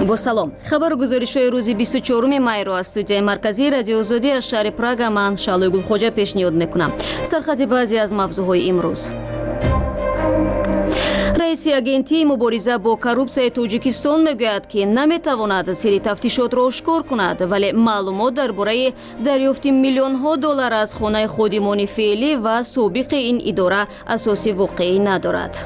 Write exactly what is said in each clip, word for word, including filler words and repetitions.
با سلام. خبر و گزارش‌های روز بیست و چهارم می را از استودیوی مرکزی رادیو آزادی از شهر پراگ من شالوی گلخوجه پیشنهاد میکنم. سرخط بعضی از موضوعهای امروز. رئیس اگنتی مبارزه با کروپسیای تاجیکستان میگوید که نمیتواند سری تفتیشات را آشکار کند، ولی معلومات درباره دریافت میلیون ها دلار از خانه خودمان فعلی و سابق این اداره اساس واقعی ندارد.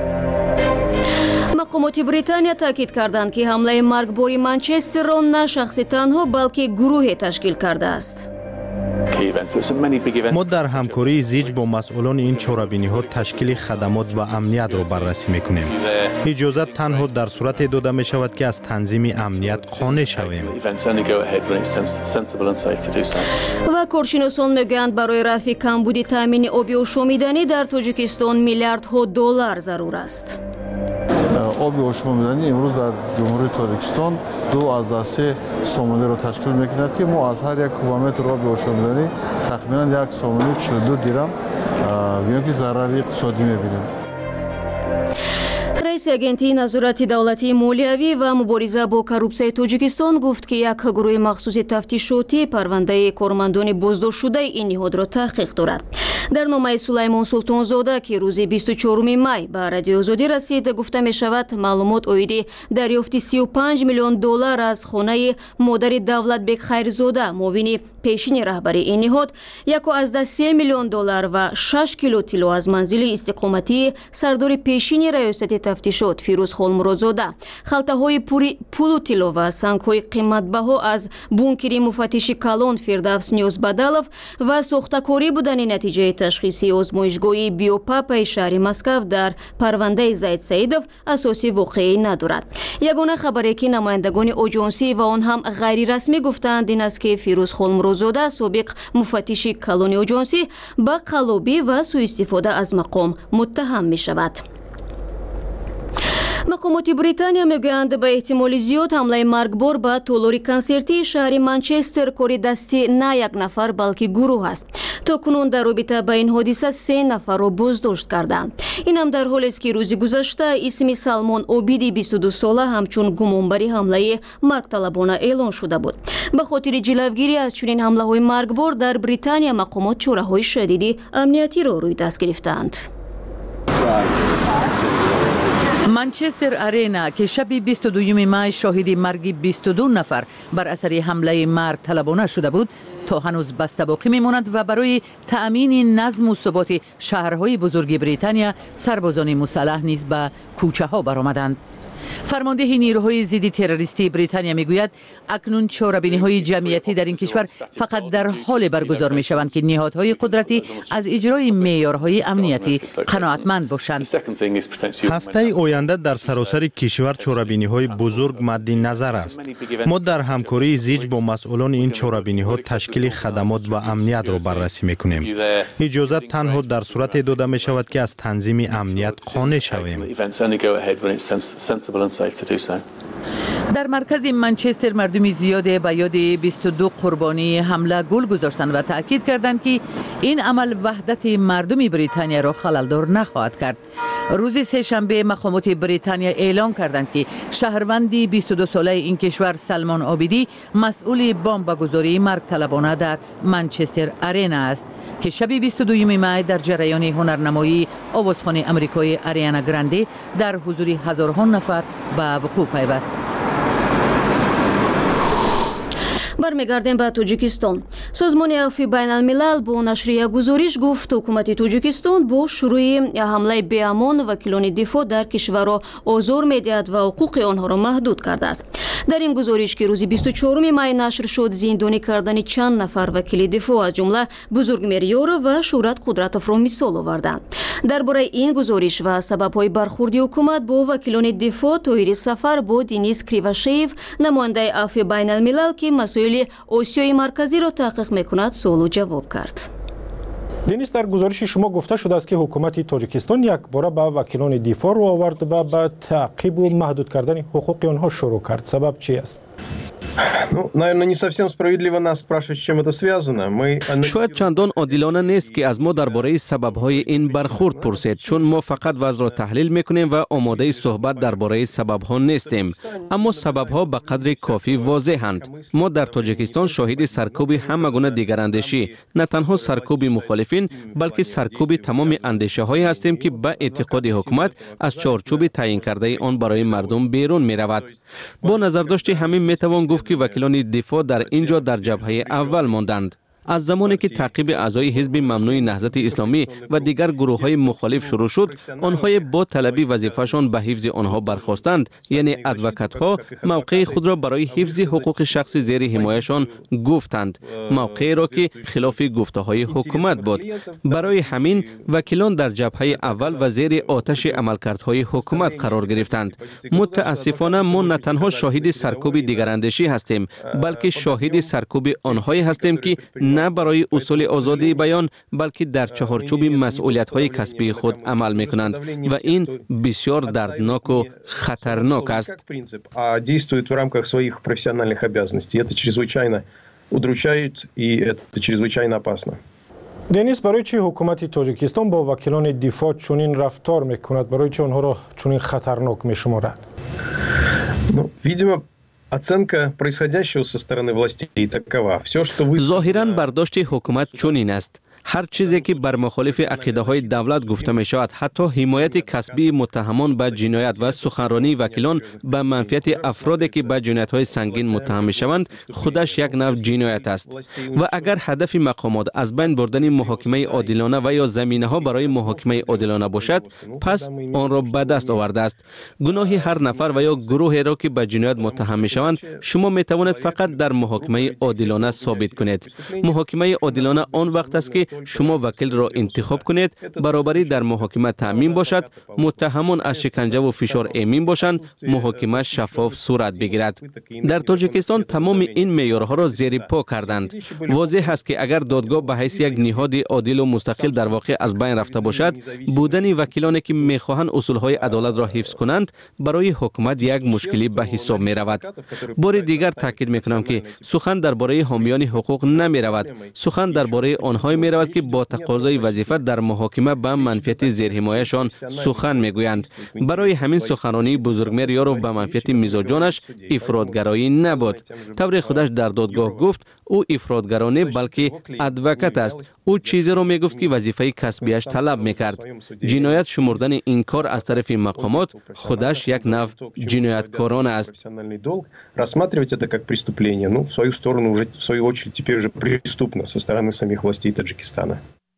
مقامات بریتانیا تاکید کردند که حمله مرگباری منچستر را نه شخص تنها بلکه گروه تشکیل کرده است. ما در همکاری زیج با مسئولان این چهاربینی ها تشکیل خدمات و امنیت را بررسی میکنیم. اجازه تنها در صورت داده می شود که از تنظیم امنیت قانع شویم. و کارشناسان میگویند برای رفع کمبود تامین آبی و شومیدنی در تاجیکستان میلیاردها دلار ضرور است. آبی آشامیدنی امروز در جمهوری تاجیکستان دو از سه سوملی را تشکیل میکند که ما از هر یک کوبمتر آبی آشامیدنی تقریبا یک سوملی چهل و دو درم بیان که ضرر اقتصادی میبینیم. رئیس اگنتی نظارت دولتی مالیوی و مبارزه با کروپسیای تاجیکستان گفت که یک گروه مخصوص تفتیشاتی پرونده کارمندان بازداشت شده این نهاد را تحقیق دارد. در نامه سلیمان سلطانزاده که روز بیست و چهارم می به رادیو آزادی رسید گفته می شود معلومات اویدی دریافت سی و پنج میلیون دلار از خانه مادر دولتبک خیرزاده معاون پیشین رهبری این نهاد، یک از سه میلیون دلار و شش کیلو طلا از منزل استقامتی سردار پیشین ریاست تفتیشات فیروز خان مرادزاده، خلطه های پول و طلا و سنگ های قیمتبها از بونکری مفتش کلان فردوس نیوزبدالов و ساختکاری بودن نتیجه تشخیصی آزمایشگاهی بیوپاپ شهر مسکو در پرونده زید سعیدов اساسی واقعی ندارد. یگانه خبری که نمایندگان آژانسی و آن هم غیر رسمی گفتند این است که فیروز خان مرادزاده سابق مفتش کلان آژانسی با قلابی و سوء استفاده از مقام متهم می شود. مقامات بریتانیا میگویند به احتمال زیاد حمله مرگبار به تالاری کنسرتی شهر منچستر کاری دستی نه یک نفر بلکه گروه است. تا کنون در رابطه با این حادثه سه نفر را بازداشت کردند. این هم در حالی است که روز گذشته اسم سلمان عابدی بیست و دو ساله همچون گمانبری حمله مرگطلبانه اعلان شده بود. به خاطر جلوگیری از چنین حمله های مرگبار در بریتانیا مقامات چاره‌های شدید امنیتی را روی دست گرفتند. منچستر ارینا که شب بیست و دوم می شاهد مرگ بیست و دو نفر بر اثر حمله مرگ طلبانه شده بود تا هنوز بسته باقی میماند و برای تأمین نظم و ثبات شهرهای بزرگ بریتانیا سربازان مسلح نیز به کوچه ها برآمدند. فرمانده نیروهای ضد تروریستی بریتانیا میگوید اکنون چاره‌بینی‌های جمعیتی در این کشور فقط در حال برگزار می‌شوند که نهادهای قدرتی از اجرای معیارهای امنیتی قناعتمند باشند. هفته آینده در سراسر کشور چاره‌بینی‌های بزرگ مد نظر است. ما در همکاری زیج با مسئولان این چاره‌بینی‌ها تشکیل خدمات و امنیت را بررسی می‌کنیم. اجازه تنها در صورت داده می‌شود که از تنظیم امنیت قانع شویم. در مرکز منچستر مردم زیاده به یاد بیست و دو قربانی حمله گل گذاشتند و تاکید کردند که این عمل وحدت مردم بریتانیا را خللدار نخواهد کرد. روز سه شنبه مقامات بریتانیا اعلام کردند که شهروند بیست و دو ساله این کشور سلمان عابدی مسئول بمبگذاری مرگ طلبانه در منچستر ارینا است که شب بیست و دوم می در جریان هنرنمایی آوازخوان امریکایی اریانا گرانده در حضور هزارها نفر به وقوع پیوست. برمیگردیم به تاجیکستان. سازمان عفو بین الملل با نشر یک گزارش گفت حکومت تاجیکستان با شروع حمله بیامان وکیلان دفاع در کشور را آزار میدهد و حقوق آنها را محدود کرده است. در این گزارش که روز بیست و چهارم می نشر شد زندانی کردن چند نفر وکیل دفاع از جمله بزرگمهریار و شهرت قدرت را مثال آوردند. درباره این گزارش و سبب‌های برخوردی حکومت با وکیلان دفاع طاهر سفر با دینیس کریواشیو نماینده عفو بین الملل که مسائل آسیای مرکزی را تحقیق میکند سوال و جواب کرد. دینیس، در گزارش شما گفته شده است که حکومت تاجیکستان یک بار به وکیلان دفاع رو آورد و به تعقیب و محدود کردن حقوق آنها شروع کرد. سبب چی است؟ Ну, наверное, не совсем справедливо нас спрашивать, с чем это связано. Мы... شاید چندان عادلانه نیست که از ما درباره سبب‌های این برخورد پرسید، چون ما فقط وضع را تحلیل می‌کنیم و آماده صحبت درباره سبب‌ها نیستیم. اما سبب‌ها به قدر کافی واضح‌اند. ما در تاجیکستان شاهد سرکوب همگونه دیگراندیشی، نه تنها سرکوب مخالفین، بلکه سرکوب تمام اندیشه‌هایی هستیم که به اعتقاد حکومت از چارچوب تعیین کرده آن برای مردم بیرون می‌رود. با نظرداشت همین می‌توان گفت که وکیلان دفاع در اینجا در جبهه اول ماندند. از زمانی که تعقیب اعضای حزب ممنوع نهضت اسلامی و دیگر گروه‌های مخالف شروع شد، آنها با طلبی وظیفه‌شان به حفظ آنها برخاستند، یعنی ادوکات‌ها موقع خود را برای حفظ حقوق شخصی زیر حمایه‌شان گفتند، موقعی را که خلاف گفته‌های حکومت بود. برای همین وکیلان در جبهه اول و زیر آتش عملکردهای حکومت قرار گرفتند. متاسفانه ما نه تنها شاهد سرکوب دیگراندیشی هستیم، بلکه شاهد سرکوب آنهایی هستیم که نه برای اصول آزادی بیان بلکه در چهارچوب مسئولیت‌های کسبی خود عمل می‌کنند و این بسیار دردناک و خطرناک است. А действуют в рамках своих профессиональных обязанностей. Это чрезвычайно удручает и это чрезвычайно опасно. دنیس، برای چی حکومت تاجیکستان با وکیلان دفاع چنین رفتار می‌کند؟ برای چی آنها را چنین خطرناک می‌شمارد؟ Ну, видимо, оценка происходящего со стороны властей такова. Все, что вы... ظاهراً برداشت حکومت چنین است. هر چیزی که بر مخالف عقیده های دولت گفته می شود، حتی حمایت کسبی متهمان به جنایت و سخنرانی وکیلان به منفعت افرادی که به جنایت های سنگین متهم می شوند، خودش یک نوع جنایت است. و اگر هدف مقامات از بین بردن محاکمه عادلانه و یا زمینه ها برای محاکمه عادلانه باشد، پس آن را به دست آورده است. گناه هر نفر و یا گروهی را که به جنایت متهم می شوند، شما می توانید فقط در محاکمه عادلانه ثابت کنید. محاکمه عادلانه آن وقت است که شما وکیل را انتخاب کنید، برابری در محاکمه تامین باشد، متهمان از شکنجه و فشار امین باشند، محاکمه شفاف صورت بگیرد. در تاجیکستان تمام این معیارها را زیر پا کردند. واضح است که اگر دادگاه به حیث یک نهاد عادل و مستقل در واقع از بین رفته باشد، بودن وکیلانی که میخواهند اصولهای عدالت را حفظ کنند برای حکومت یک مشکلی به حساب می رود. بار دیگر تاکید میکنم که سخن درباره حامیان حقوق نمی رود، سخن درباره آنهایی می رود که با تقاضای وظیفه در محاکمه به منفعت زیرحمایه‌شان سخن میگویند. برای همین سخنرانی بزرگمهر یارو به منفعت میزاجانش افراطگرایی نبود. طور خودش در دادگاه گفت او افراطگرانه بلکه ادوکات است. او چیزی را میگفت که وظیفه کسبیش طلب میکرد. جنایت شمردن این کار از طرف مقامات خودش یک نوع جنایتکارانه است. Рассматривать это как преступление, ну, в свою сторону уже, в свою очередь, теперь уже преступно со стороны самих властей Таджикистана.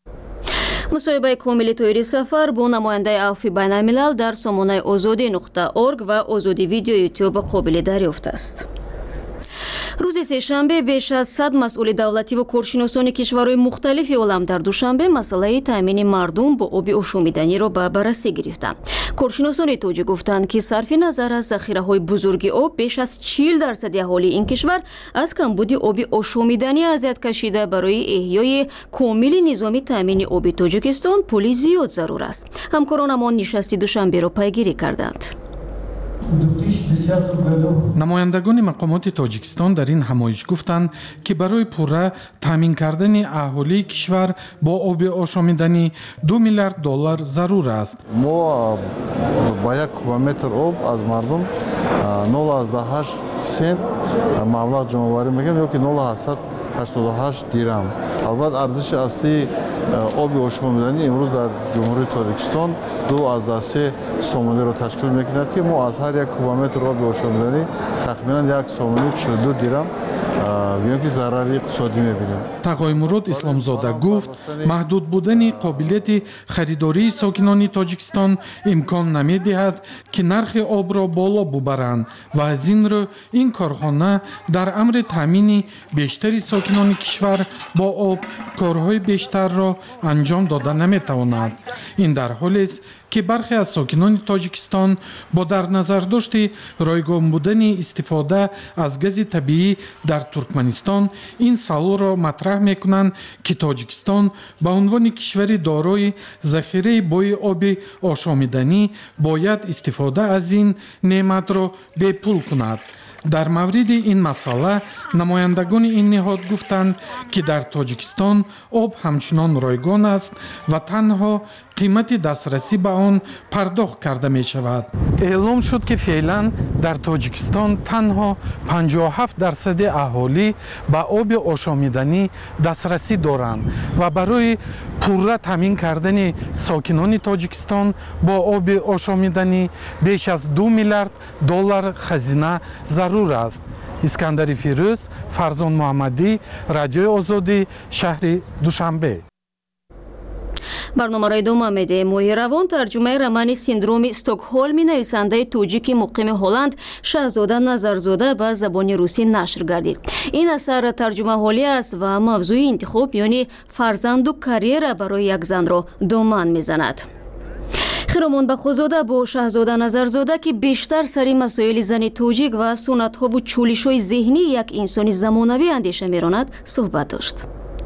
مصاحبه کامل تویری سفر با نماینده عفو بین الملل در سامانه آزادی نقطه اورگ و آزادی ویدیو یوتیوب قابل دریافت است. روز سه‌شنبه بیش از صد مسئول دولتی و کارشناسان کشورهای مختلف عالم در دوشنبه مسئله تامین مردم با آب آشامیدنی را به بررسی گرفتند. کارشناسان تاجیک گفتند که صرف نظر از ذخیره‌های بزرگ آب، بیش از چهل درصد اهالی این کشور از کمبود آب آشامیدنی اذیت کشیده. برای احیای کامل نظام تامین آب تاجیکستان پولی زیاد ضرور است. همکارانمان نشست دوشنبه را پیگیری کردند. намояндагони мақомоти тоҷикистон дар ин ҳамоиш гуфтанд ки барои пурра таъмин кардани аҳолии кишвар бо оби ошомиданӣ ду миллиард доллар зарур аст. мо ба як кубометр об аз мардум нол азда ҳашт сент маблағ ҷамъоварӣ мекунем ёки нол ҳаштсад ҳаштоду ҳашт дирам. албат арзиши аслии оби ошомиданӣ имрӯз дар ҷумҳурии Тоҷикистон ду азда се сомонеро ташкил мекунад ки мо аз ҳар як кубометр оби ошомиданӣ тахминан як сомони чилу ду дирам биён ки зарари иқтисодӣ мебинем. тағои мурод исломзода гуфт маҳдуд будани қобилияти харидории сокинони Тоҷикистон имкон намедиҳад ки нархи обро боло бубаранд ва аз ин рӯ ин корхона дар амри таъмини бештари сокинони кишвар бо об корҳои бештарро анҷом дода наметавонад. ин дар ҳолест ки бархе аз сокинони Тоҷикистон бо дар назардошти ройгон будани истифода аз гази табиӣ дар Туркманистон ин саволро матраҳ мекунанд ки Тоҷикистон ба унвони кишвари дорои захираи бои оби ошомиданӣ бояд истифода аз ин неъматро бепул кунад. дар мавриди ин масъала намояндагони ин ниҳод гуфтанд, ки дар Тоҷикистон об ҳамчунон ройгон аст ва танҳо қимати дастрасӣ ба он пардохт карда мешавад. эълом шуд, ки феълан дар Тоҷикистон танҳо панҷоҳу ҳафт дарсади аҳолӣ ба оби ошомиданӣ дастрасӣ доранд ва барои пурра таъмин кардани сокинони Тоҷикистон бо оби ошомиданӣ беш аз ду миллиард доллар хазина зарур аст. Искандари Фирӯз, Фарзон Муҳаммадӣ, Радиои Озодӣ, шаҳри Душанбе. барномаро идома медиҳем. моҳи равон тарҷумаи романи синдроми Стокҳолми нависандаи тоҷики муқими Ҳолланд Шаҳзода Назарзода ба забони русӣ нашр гардид. ин асар тарҷумаҳолӣ аст ва мавзӯи интихоб ёни фарзанду карьера барои як занро доман мезанад. Хиромон Бахозода бо Шаҳзода Назарзода, ки бештар сари масоили зани тоҷик ва суннатҳову чӯлишҳои зеҳнии як инсони замонавӣ андеша меронад, суҳбат дошт.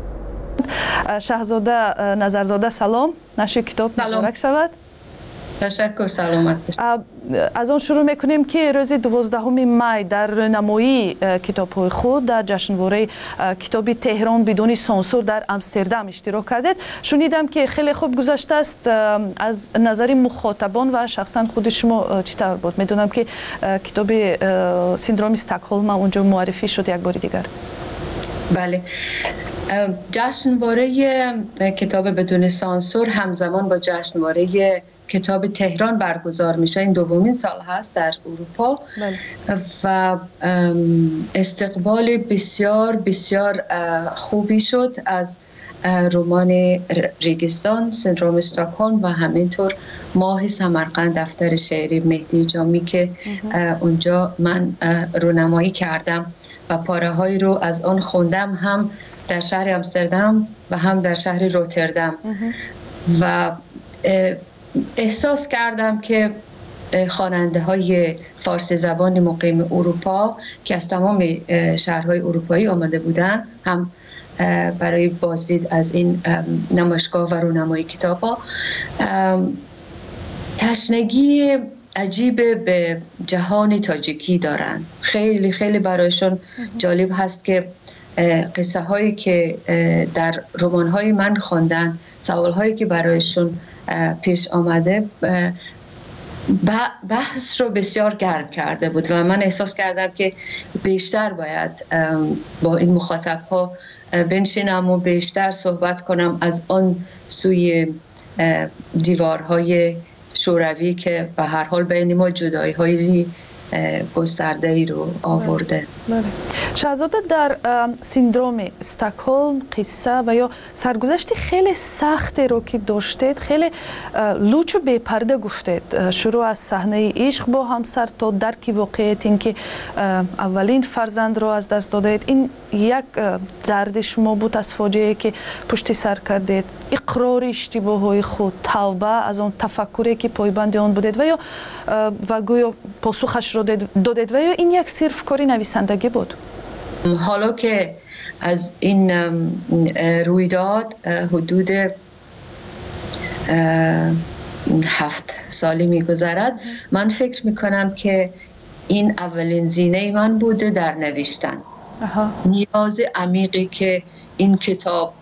Шаҳзода Назарзода, салом. Наши китоб муборак шавад. تشکر سلامت باشید. از آن شروع میکنیم که روز دوازدهم می در رونمایی کتاب‌های خود در جشنواره کتاب تهران بدون سانسور در آمستردام اشتراک کردید. شنیدم که خیلی خوب گذشته است. از نظر مخاطبان و شخصا خود شما چطور بود؟ میدونم که کتاب سیندروم استکهلم اونجا معرفی شد یک بار دیگر. بله. جشنواره کتاب بدون سانسور همزمان با جشنواره کتاب تهران برگزار میشه. این دومین سال هست در اروپا. بله. و استقبال بسیار بسیار خوبی شد از رمان ریگستان، سندروم استکهلم و همینطور ماه سمرقند دفتر شعری مهدی جامی که اونجا من رونمایی کردم و پاره هایی رو از آن خوندم، هم در شهر آمستردام و هم در شهر روتردام. و احساس کردم که خواننده های فارسی زبان مقیم اروپا که از تمام شهرهای اروپایی آمده بودند، هم برای بازدید از این نمایشگاه و رونمایی کتاب ها تشنگی عجیب به جهان تاجیکی دارند. خیلی خیلی برایشون جالب هست که قصه هایی که در رمان های من خواندن، سوال هایی که برایشون پیش آمده بحث رو بسیار گرم کرده بود و من احساس کردم که بیشتر باید با این مخاطب ها بنشینم و بیشتر صحبت کنم از آن سوی دیوارهای شوروی که به هر حال بین ما جدایی های گسترده ای رو آورده. بله. شاهزاده در سیندروم استکهلم قصه و یا سرگذشت خیلی سخت رو که داشتید، خیلی لوچ و بی‌پرده گفتید. شروع از صحنه عشق با همسر تا درک واقعیت اینکه اولین فرزند رو از دست دادید. این یک درد شما بود از فاجعه‌ای که پشت سر کردید، اقرار اشتباه‌های خود، توبه از اون تفکری که پایبند آن بودید و یا و گویا پاسخش رو دادید و یا این یک صرف کاری نویسندگی بود؟ حالا که از این رویداد حدود هفت سالی میگذرد، من فکر میکنم که این اولین زینه من بوده در نوشتن. اها. نیاز عمیقی که این کتاب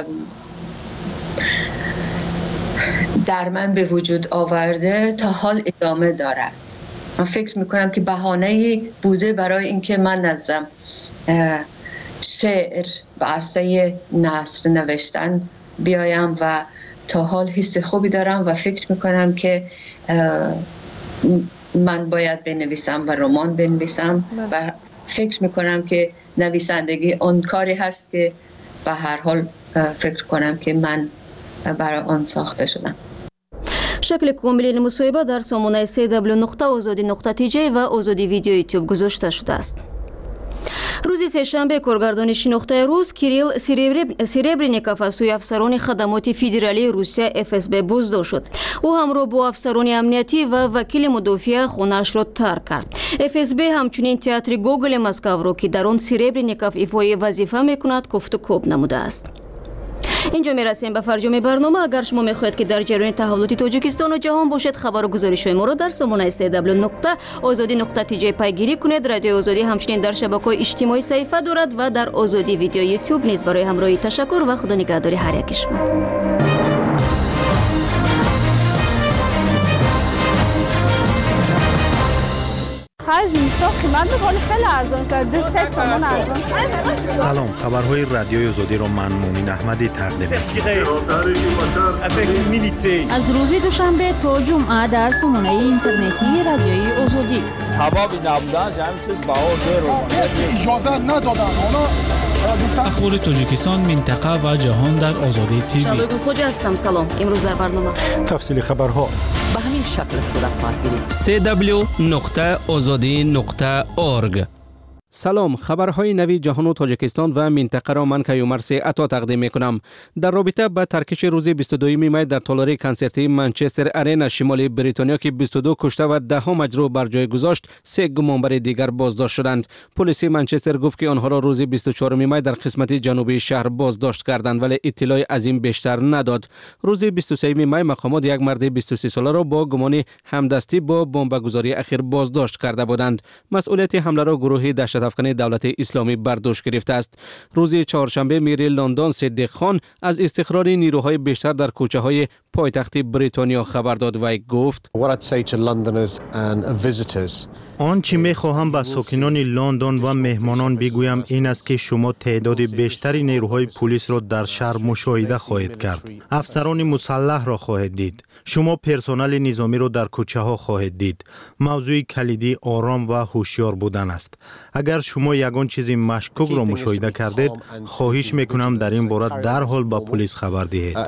در من به وجود آورده تا حال ادامه دارد. من فکر میکنم که بهانه‌ای بوده برای اینکه من نظم شعر و عرصه نثر نوشتن بیایم و تا حال حس خوبی دارم و فکر میکنم که من باید بنویسم و رمان بنویسم و فکر میکنم که نویسندگی اون کاری هست که به هر حال فکر کنم که من برای آن ساخته شدم. شکل کامل مصاحبه در سامانه سی دبلیو نقطه آزادی نقطه تی جی و آزادی ویدیو یوتیوب گذاشته شده است. روز سه‌شنبه کارگردان شناخته روز کیریل سیربرینیکوف از سوی افسران خدمات فدرالی روسیه اف اس بی بازداشت شد. او همراه با افسران امنیتی و وکیل مدافع خانه‌اش را ترک کرد. اف اس بی همچنین تئاتر گوگل مسکو را که در آن سیربرینیکوف ایفای وظیفه میکند گفت و کوب نموده است. اینجا میرسیم به فرجام برنامه. اگر شما میخواهید که در جریان تحولات تاجیکستان و جهان باشید، خبر و گزارش ما را در سامانه سه دبلیو نقطه آزادی نقطه تی جی پیگیری کنید. رادیو آزادی همچنین در شبکه‌های اجتماعی صفحه دارد و در آزادی ویدیو یوتیوب نیز. برای همراهی تشکر و خدا نگهدار هر یک شما. زمستان قیمت می‌کنه خیلی ارزان شده، سه تومان ارزان شده. سلام، خبرهای رادیوی آزادی را من مومین احمدی تقدیم می‌کنم. از روز دوشنبه تا جمعه در سامانه اینترنتی رادیوی آزادی. هوا بی نبودن همین چیز بهار داره. اجازه ندادن. اخبار تاجیکستان، منطقه و جهان در آزادی تیوی. شادو خوج هستم. سلام. امروز در برنامه تفصیل خبرها به همین شکل صورت خواهد گرفت. سه دبلیو نقطه آزادی نقطه اورگ. سلام، خبرهای نوی جهان و تاجیکستان و منطقه را من کیومرث عطا تقدیم میکنم. در رابطه با ترکش روز بیست و دوم می در تالاری کنسرتی منچستر آرینا شمالی بریتانیا که بیست و دو کشته و ده ها مجروح بر جای گذاشت، سه گمانبر دیگر بازداشت شدند. پلیس منچستر گفت که آنها را روز بیست و چهارم می در قسمت جنوبی شهر بازداشت کردند، ولی اطلاعی از این بیشتر نداد. روز بیست و سوم می مقامات یک مرد بیست و سه ساله را با گمان همدستی با بمبگذاری اخیر بازداشت کرده بودند. مسئولیت حمله را گروه دهشت افکن دولت اسلامی بر دوش گرفته است. روز چهارشنبه میر لندن صدیق خان از استقرار نیروهای بیشتر در کوچه های پایتخت بریتانیا خبر داد و گفت: آنچه می خواهم به ساکنان لندن و مهمانان بگویم این است که شما تعداد بیشتری نیروهای پلیس را در شهر مشاهده خواهید کرد. افسران مسلح را خواهید دید. شما پرسنل نظامی را در کوچه ها خواهید دید. موضوع کلیدی آرام و هوشیار بودن است. اگر شما یگان چیزی مشکوک را مشاهده کردید، خواهش میکنم در این باره در حال به پلیس خبر دهید.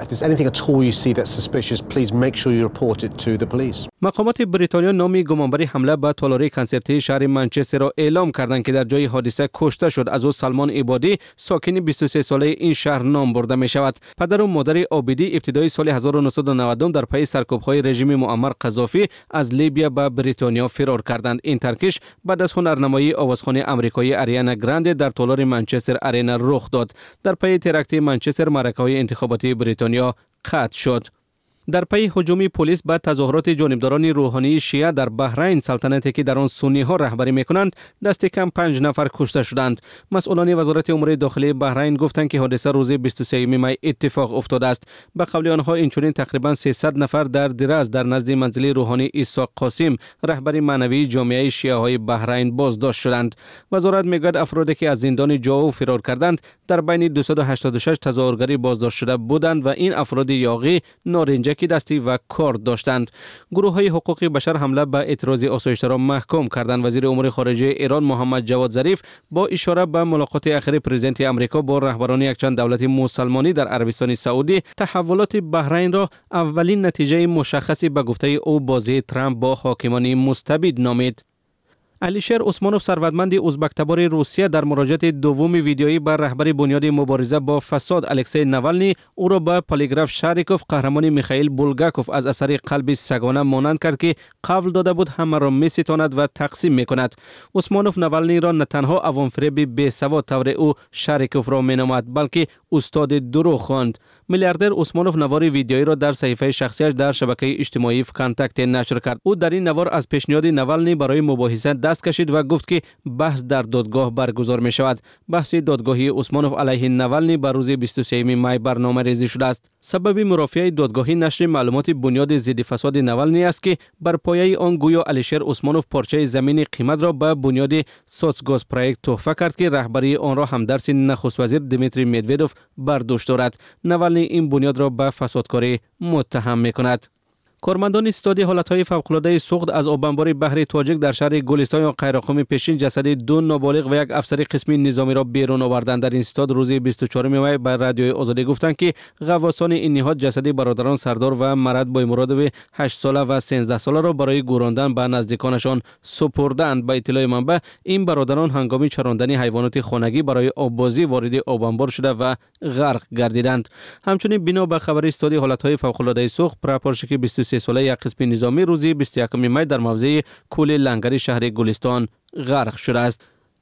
مقامات بریتانیا نام گمانبر حمله به تالاری کنسرتی شهر منچستر را اعلام کردند که در جای حادثه کشته شد. از او سلمان عبادی ساکن بیست و سه ساله این شهر نام برده می شود. پدر و مادر عابدی ابتدای سال هزار و نهصد و نود در پی سرکوب‌های رژیم معمر قذافی از لیبیا به بریتانیا فرار کردند. این ترکش بعد از هنرنمایی آوازخوان آمریکایی آریانا گراند در تالار منچستر آرینا رخ داد. در پی تراکت منچستر معرکه‌های انتخاباتی بریتانیا قطع شد. در پی هجوم پلیس به تظاهرات جانبداران روحانی شیعه در بحرین، سلطنتی که در آن سنی ها رهبری میکنند، دست کم پنج نفر کشته شدند. مسئولان وزارت امور داخلی بحرین گفتند که حادثه روز بیست و سوم می اتفاق افتاده است. به قول آنها اینچنین تقریبا سیصد نفر در درز در نزد منزل روحانی اسحاق قاسم، رهبر معنوی جامعه شیعه های بحرین بازداشت شدند. وزارت میگوید افرادی که از زندان جاو فرار کردند در بین دویست و هشتاد و شش تظاهرگری بازداشت شده بودند و این افراد یاغی، نارنجکی دستی و کارت داشتند. گروه های حقوق بشر حمله به اعتراض آسایش را محکوم کردند. وزیر امور خارجه ایران محمد جواد ظریف با اشاره به ملاقات اخیر پرزیدنت آمریکا با رهبران یکچند دولت مسلمانی در عربستان سعودی، تحولات بحرین را اولین نتیجه مشخصی به گفته او بازی ترامپ با حاکمان مستبد نامید. علیشیر عثمانوف، ثروتمند ازبک‌تبار روسیه، در مراجعه دوم ویدیویی بر رهبر بنیاد مبارزه با فساد الکسی ناوالنی او را به پالیگراف شاریکوف، قهرمان میخائیل بولگاکوف از اثر قلب سگانه مانند کرد که قول داده بود همه را میستاند و تقسیم میکند. عثمانوف ناوالنی را نه تنها عوام‌فریب بی‌سواد طور او شاریکوف را مینامد، بلکه استاد دروغ خواند. میلیاردر عثمانوف نوار ویدیویی را در صفحه شخصیش در شبکه اجتماعی کانتاکت نشر کرد. او در این نوار از پیشنهاد ناوالنی برای مباحثه دست کشید و گفت که بحث در دادگاه برگزار می شود. بحث دادگاهی عثمانوف علیه ناوالنی بر روز بیست و سوم می برنامه ریزی شده است. سبب مرافعه دادگاهی نشر معلومات بنیاد ضد فساد ناوالنی است که بر پایه آن گویا علیشیر عثمانوف پارچه زمین قیمت را به بنیاد سوتسگاز پروژه تحفه کرد که رهبری آن را همدرس نخست وزیر دمیتری مدودوف بر دوش دارد. ناوالنی این بنیاد را به فسادکاری متهم می کند. کارمندان استادی حالتهای فوق‌العاده سوخت از آبانبار بحر تاجیک در شهر گلستان یا قیراقم پیشین جسد دو نابالغ و یک افسر قسمی نظامی را بیرون آوردند. در این استاد روز بیست و چهارم می به رادیوی آزادی گفتند که غواصان این نهاد جسد برادران سردار و مرد بایمرادوی هشت ساله و سیزده ساله را برای گوراندن به نزدیکانشان سپردند. به اطلاع منبع این برادران هنگام چراندن حیوانات خانگی برای آببازی وارد آبانبار شده و غرق گردیدند. همچنین بنا به خبر استادی حالتهای فوق‌العاده سوخت، پرپارشکی بیست و سه ساله یک قسم نظامی روزی بیست و یکم می در موضع کل لنگری شهر گلستان غرق شده است.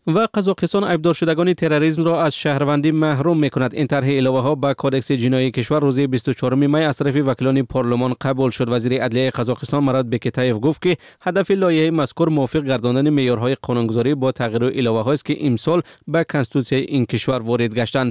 و قزاقستان عیبدار شدگان تروریسم را از شهروندی محروم میکند. این طرح الوه ها به کودکس جنایی کشور روز بیست و چهارم می از طرف وکیلان پارلمان قبول شد. وزیر عدلیه قزاقستان مراد بکتایف گفت که هدف لایحه مذکور موافق گرداندن معیارهای قانونگذاری با تغییر الوه هاست که امسال به کنستیتوسیون این کشور وارد گشتند.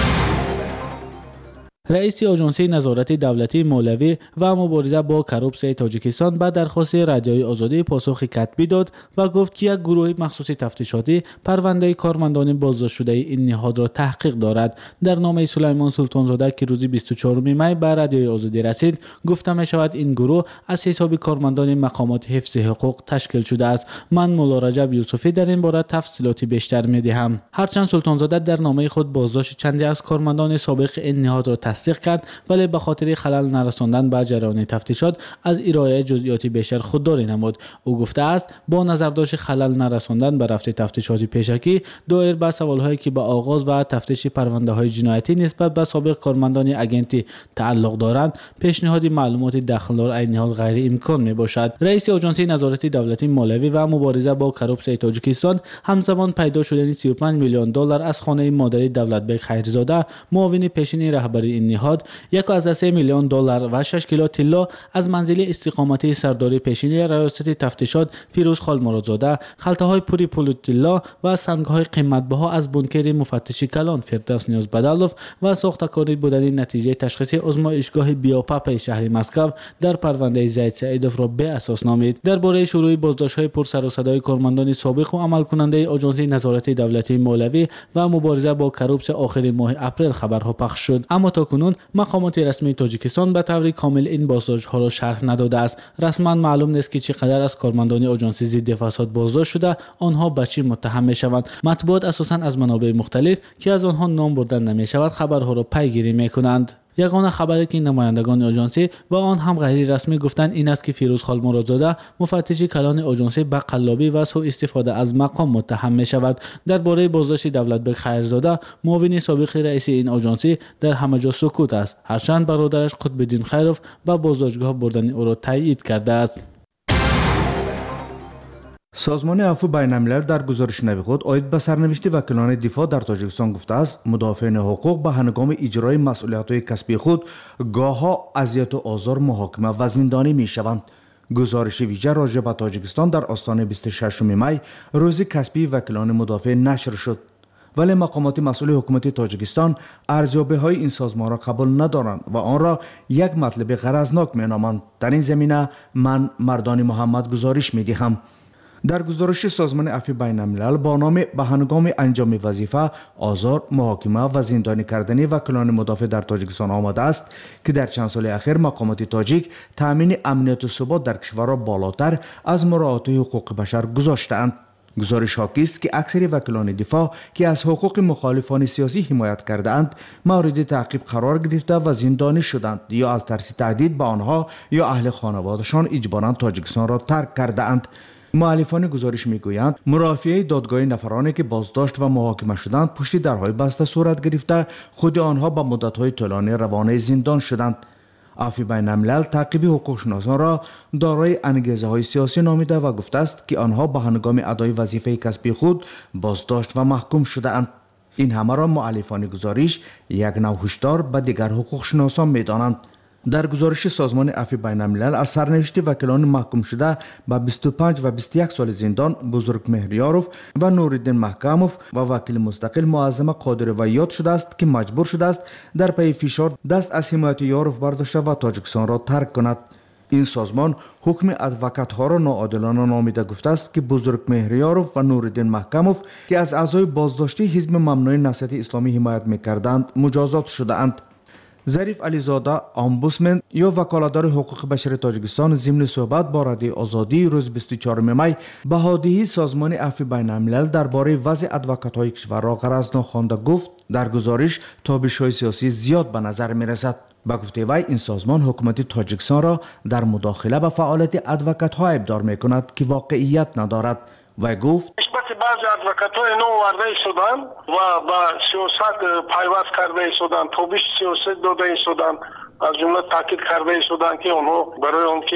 رئیس آژانسی نظارت دولتی مولوی و مبارزه با کروپسیون تاجیکستان به درخواست رادیوی آزادی پاسخ کتبی داد و گفت که یک گروه مخصوص تفتیشاتی پرونده کارمندان بازداشت شده این نهاد را تحقیق دارد. در نامه سلیمان سلطانزاده که روز بیست و چهارم می به رادیوی آزادی رسید گفته می شود این گروه از حساب کارمندان مقامات حفظ حقوق تشکیل شده است. من مولا رجب یوسفی در این باره تفصیلاتی بیشتر می دهم. هرچند سلطانزاده در نامه خود بازداشت چندی از کارمندان سابق این نهاد را تصدیق کرد، ولی به خاطر خلل نرساندن به جریان تفتیشات از ارائه جزئیات بیشتر خودداری نمود. او گفته است با نظرداشت خلل نرساندن به رفت تفتیشاتی پیشکی دایر به سوالهایی که به آغاز و تفتیش پرونده های جنایتی نسبت به سابق کارمندان اگنتی تعلق دارند، پیشنهاد معلومات داخلدار این حال غیر امکان می باشد. رئیس آژانسی نظارت دولتی مولوی و مبارزه با کروپسیون تاجیکستان همزمان پیدا شدن سی و پنج میلیون دلار از خانه مادری دولتبک خیرزاده معاون پیشین رهبری این نهاد، یک از سه میلیون دلار و شش کیلو طلا از منزل استقامتی سرداری پیشین ریاست تفتیشات فیروز خال مرادزاده، خلطه‌های پوری پول طلا و سنگ‌های قیمت‌بها از بنکر مفتش کلان فردوس نیاز بدالوف و ساختکاری بودن نتیجه تشخیص آزمایشگاه بیوپاپ شهر مسکو در پرونده زید سعیدوف را به اساس نامید. درباره شروع بازداشت‌های پر سر و صدای کارمندان سابق و عمل کننده آژانسی نظارت دولتی مولوی و مبارزه با کروپسیون آخر ماه اپریل خبرها پخش شد، اما تاکنون مقامات رسمی تاجیکستان به طور کامل این بازداشت‌ها را شرح نداده است. رسما معلوم نیست که چقدر از کارمندان آژانس ضد فساد بازداشت شده، آنها به چی متهم می‌شوند. مطبوعات اساساً از منابع مختلف که از آنها نام برده نمی‌شود خبرها را پیگیری می‌کنند. یگانه خبری که نمایندگان آژانسی و آن هم غیر رسمی گفتند این است که فیروز خال مرادزاده مفتش کلان آژانسی به قلابی و سوء استفاده از مقام متهم می شود. درباره بازداشت دولتبک خیرزاده معاون سابق رئیس این آژانسی در همه جا سکوت است، هرچند برادرش قطب‌الدین خیروف به بازداشتگاه بردن او را تایید کرده است. سازمان عفو بین الملل در گزارش نوی خود آید به سرنوشت وکیلان دفاع در تاجیکستان گفته است مدافعین حقوق به هنگام اجرای مسئولیت‌های کسبی خود گاه‌ها اذیت و آزار، محاکمه و زندانی می‌شوند. گزارش ویژه راجع به تاجیکستان در آستانه بیست و ششم می روز کسبی وکیلان مدافع نشر شد، ولی مقامات مسئول حکومت تاجیکستان ارزیابی‌های این سازمان را قبول ندارند و آن را یک مطلب غرضناک می‌نامند. در این زمینه من مردان محمد گزارش می‌دهم. در گزارش سازمان عفو بین الملل با نام به هنگام انجام وظیفه آزار، محاکمه و زندانی کردن وکیلان مدافع در تاجیکستان آمده است که در چند سال اخیر مقامات تاجیک تامین امنیت و ثبات در کشور را بالاتر از مراعات حقوق بشر گذاشتند. گزارش حاکی است که اکثر وکیلان دفاع که از حقوق مخالفان سیاسی حمایت کردند مورد تعقیب قرار گرفته و زندانی شدند یا از ترس تهدید به آنها یا اهل خانوادهشان اجباراً تاجیکستان را ترک کردند. مؤلفان گزارش میگویند مرافعه دادگاه نفرانی که بازداشت و محاکمه شدند پشت درهای بسته صورت گرفته خود آنها به مدت‌های طولانی روانه زندان شدند. عفو بین الملل تعقیب حقوقشناسان را دارای انگیزه‌های سیاسی نامیده و گفته است که آنها به هنگام ادای وظیفه کسبی خود بازداشت و محکوم شده‌اند. این همه را مؤلفان گزارش یک نوع هشدار به دیگر حقوقشناسان می‌دانند. در گزارش سازمان عفو بین الملل از سرنوشت وکیلان محکوم شده به بیست و پنج و بیست و یک سال زندان بزرگ مهریاروف و نورالدین محکموف و وکیل مستقل معظم قادری و یاد شده است که مجبور شده است در پی فشار دست از حمایت یاروف برداشته و تاجیکستان را ترک کند. این سازمان حکم ادوکات ها را ناعادلانه نامیده گفته است که بزرگ مهریاروف و نورالدین محکموف که از اعضای بازداشتی حزب ممنوع نهضت اسلامی حمایت می‌کردند مجازات شده‌اند. ظریف علیزاده امبودسمن یا وکالتدار حقوق بشر تاجیکستان ضمن صحبت با رادیو آزادی روز بیست و چهارم می بهادیهی سازمان عفو بین الملل درباره وضع ادوکات‌های کشور را غرضناک خوانده گفت در گزارش تابش‌های سیاسی زیاد به نظر می‌رسد. با گفته وی این سازمان حکومت تاجیکستان را در مداخله به فعالیت ادوکات‌ها ابدار می‌کند که واقعیت ندارد. و گفت بعضی ادوکات‌های نو آورده شدند و با سیاست پیوست کرده شدند، توبیش سیاست داده شدند از جمله تاکید کرده شدند که اونها برای اونکه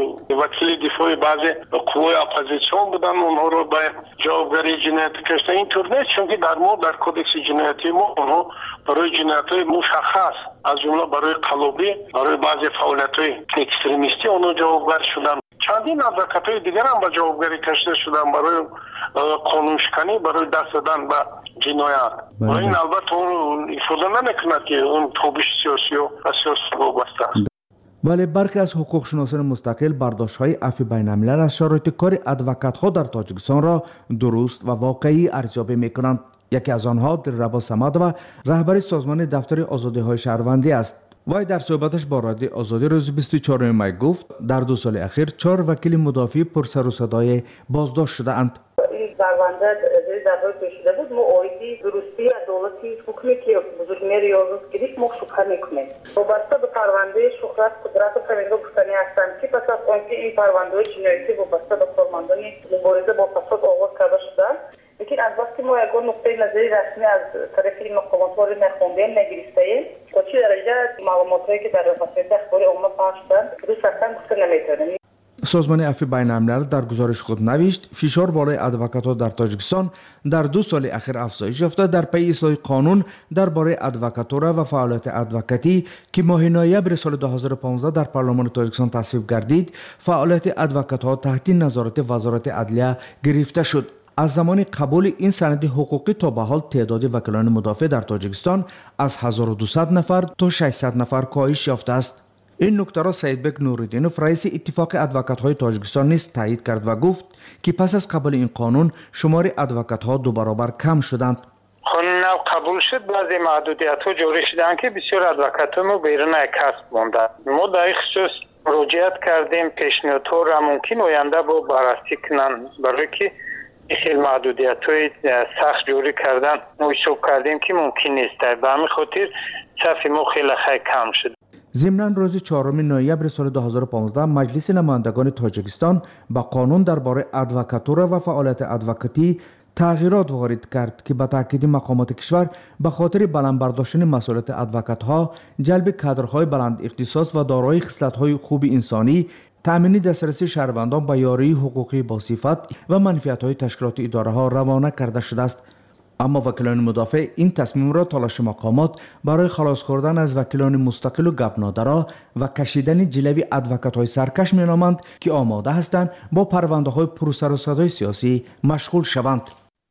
وکیل دفاع بعضی قوای اپوزیسیون بودن اونها رو به جوابگری جنایتی کشیدن. اینطور نیست، چون که در ما در کدکس جنایتی ما اونها برای جنایت‌های مشخص از جمله برای قلابی، برای بعضی فعالیت‌های اکستریمیستی اونها جوابگر شدن. چندین ادوکات‌های دیگر هم به جوابگری کشیده شدن برای قانونشکنی، برای دست دادن به جنایت. و این البته اون افاده نمی‌کند که اون توبیش سیاسی و سیاسی وابسته است. ولی برخی از حقوق شناسان مستقل برداشت‌های عفو بین‌الملل از شرایط کار ادوکات‌ها در تاجیکستان را درست و واقعی ارزیابی می‌کنند. یکی از آنها دلربا صمد و رهبر سازمان دفتر آزادی‌های شهروندی است. وی در صحبتش با رادیو آزادی روز بیست و چهارم می گفت در دو سال اخیر چهار وکیل مدافع پر سر و صدای بازداشت شده اند. این پرونده زیر دعوای پیچیده بود. ما اویدی درستی عدالتی حکمی که بزرگمهر یازده گرفت ما شبهه میکنیم. وابسته به پرونده شهرت قدرت و فرنگا گفتنی هستند که پس از آنکه این پرونده جنایتی وابسته به کارمندان مبارزه با فساد آغاز کرده شده، لیکن از وقتی ما یگان نقطه نظری رسمی از طرف این مقامات وارد نخوندیم نگرفتیم تا چه درجه معلوماتی که در وسایل اخباری عمومی پخش شدن درست اصلا گفته نمیتونیم. سازمان عفو بین‌الملل در گزارش خود نوشت فشار بالای ادوکات‌ها در تاجیکستان در دو سال اخیر افزایش یافته در پی اصلاح قانون درباره ادوکاتورا و فعالیت ادوکاتی که ماه نوامبر سال دو هزار و پانزده در پارلمان تاجیکستان تصویب گردید. فعالیت ادوکات‌ها تحت نظارت وزارت عدلیه گرفته شد. از زمان قبول این سند حقوقی تا به حال تعداد وکلان مدافع در تاجیکستان از هزار و دویست نفر تا ششصد نفر کاهش یافته است. این نکته را سیدبک نورالدینوف رئیس اتفاق ادوکات‌های تاجیکستان نیز تایید کرد و گفت که پس از قبول این قانون شمار ادوکات‌ها دو برابر کم شدند. قانون نو قبول شد، بعضی محدودیت‌ها جاری شدند که بسیار ادوکات‌ها بیرون کسب ماندند. ما در این خصوص مراجعت کردیم، پیشنهادها را ممکن آینده با بررسی کنند برای که خیلی محدودیت‌های سخت جوری کردن ما حساب کردیم که ممکن نیست. به همین خاطر صف ما خیلی خیلی کم شد. ضمناً روز چهارم نوامبر سال دو هزار و پانزده مجلس نمایندگان تاجیکستان با قانون درباره ادوکاتورا و فعالیت ادوکاتی تغییرات وارد کرد که به تاکید مقامات کشور به خاطر بلند برداشتن مسئولیت ادوکات‌ها، جلب کادرهای بلند اختصاص و دارای خصلت‌های خوب انسانی، تأمین دسترسی شهروندان به یاری حقوقی با صفت و منفعت‌های تشکیلات اداره ها روانه کرده شده است. اما وکیلان مدافع این تصمیم را تلاش مقامات برای خلاص خوردن از وکیلان مستقل و گپ نادرا و کشیدن جلوی ادوکات‌های سرکش می‌نامند که آماده هستند با پرونده‌های پرسر و صدای سیاسی مشغول شوند.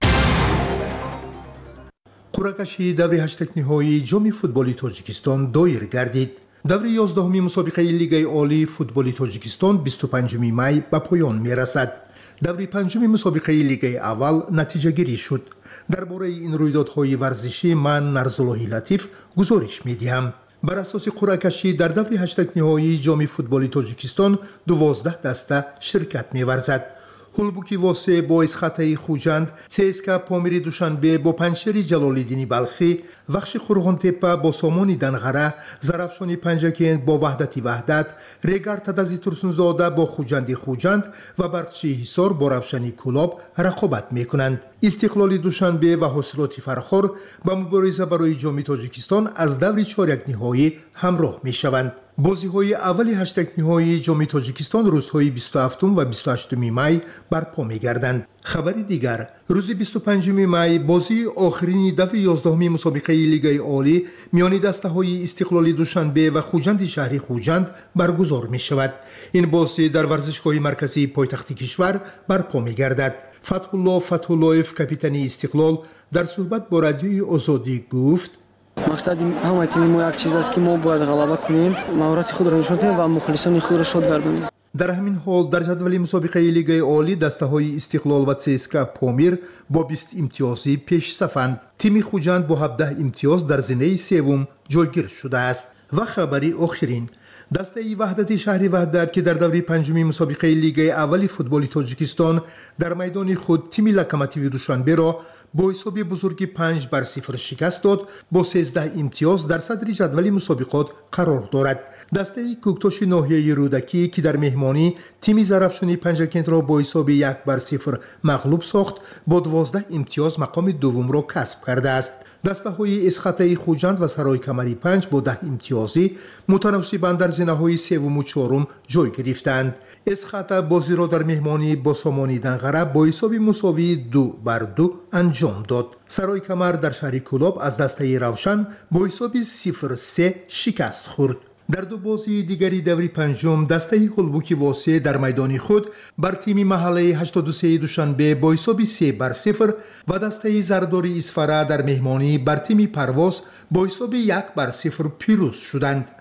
قرعه کشی دور هشتگ نهایی جام فوتبال تاجیکستان دایر گردید. دور یازدهمین مسابقه لیگ عالی فوتبال تاجیکستان بیست و پنجم می به پایان می‌رسد. دور پنجم مسابقه لیگ اول نتیجه گیری شد. درباره این رویدادهای ورزشی من نرزالله لطیف گزارش می‌دهم. بر اساس قرعه کشی در دور هشتگ نهایی جام فوتبال تاجیکستان دوازده دسته شرکت می‌ورزد. هولبوکی واسه با اسخطه خوجند، سیسکا پامیر دوشنبه با پنچر جلالالدین بلخی، وخش خورغان تپه با سامان دنغره، زرفشانی پنجکند با وحدت وحدت، ریگر تدزی ترسونزاده با خوجند خوجند و برقچی حصار با رفشانی کلاب رقابت میکنند. استقلال دوشنبه و حاصلات فرخور با مبارزه برای جام تاجیکستان از دور چهارک نهایی همراه میشوند. بازی های اولی هشتگ نهایی جام تاجیکستان روزهای بیست و هفتم و بیست و هشتم می برپا می‌گردند. خبری دیگر روز بیست و پنجم می بازی آخرین دور یازدهمین مسابقه لیگ عالی میان دسته‌های استقلال دوشنبه و خوجند شهری خوجند برگزار می‌شود. این بازی در ورزشگاه مرکزی پایتخت کشور برپا می‌گردد. فتح الله فتح اللهیف کاپیتان استقلال در صحبت با رادیوی آزادی گفت: مقصد همه تیم ما یک چیز است که ما باید غلبه کنیم، مهارت خود را نشان دهیم و مخلصان خود را شاد گردانیم. در همین حال در جدول مسابقه لیگ عالی دسته‌های استقلال و سیسکا پامیر با بیست امتیازی پیش صفند. تیم خوجند با هفده امتیاز در زینه سوم جایگیر شده است. و خبری آخرین دسته وحدت شهری وحدت که در دوره پنجمی مسابقه لیگ اول فوتبال تاجیکستان در میدان خود تیم لوکوموتیو دوشنبه را با حساب بزرگی پنج بر صفر شکست داد. با سیزده امتیاز در صدر جدول مسابقات قرار دارد. دسته کوکتاش ناحیه رودکی که در مهمانی تیم زرفشانی پنجکند را با حساب یک بر صفر مغلوب ساخت با دوازده امتیاز مقام دوم را کسب کرده است. دسته‌های اسخطه خوجند و سرای کمری پنج با ده امتیازی متناسباً در زینه‌های سوم و چهارم جای گرفتند. اسخطه بازی را در مهمانی با سامانی دنقره با حساب مساوی دو بر دو انجام داد. سرای کمر در شهر کلاب از دسته روشن با حساب صفر سه شکست خورد. در دو بازی دیگری دوری پنجم دسته هلبوکی واسه در میدان خود بر تیم محله هشتاد و سه دوشنبه با حساب سه بر صفر و دسته زرداری اصفره در مهمانی بر تیم پرواز با حساب یک بر صفر پیروز شدند.